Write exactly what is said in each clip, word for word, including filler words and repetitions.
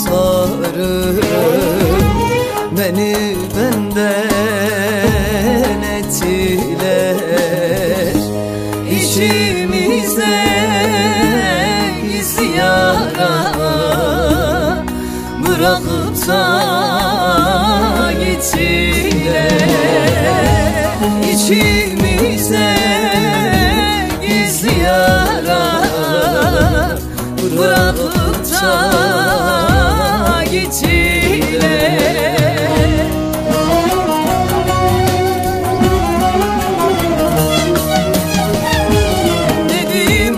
dostlarım beni benden ettiler. İçimize iz yara bırakıp da gittiler. İçimize iz yara bırakıp da gittiler. Dedim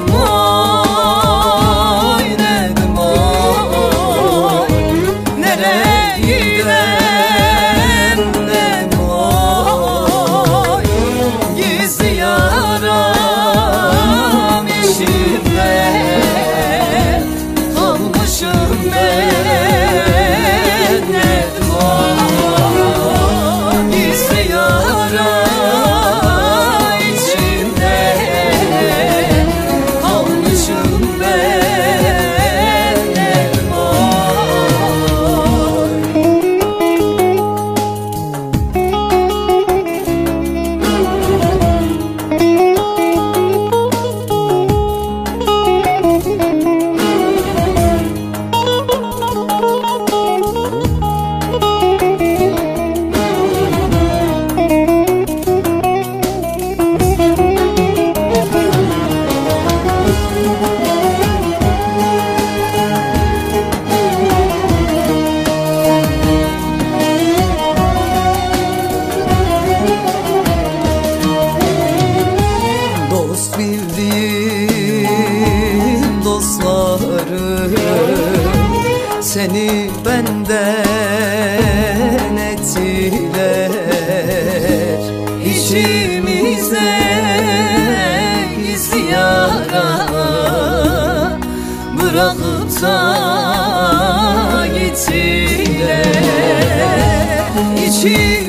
oy, dedim oy, nereye gidem, dedim oy, gizli yaram içimde kalmışım ben, dedim oy, gizli yara içimde kalmışım ben, dedim oy. Dost bildiğim dostlarım seni benden ettiler. İçimize iz yara bırakıp da gittiler. İçimize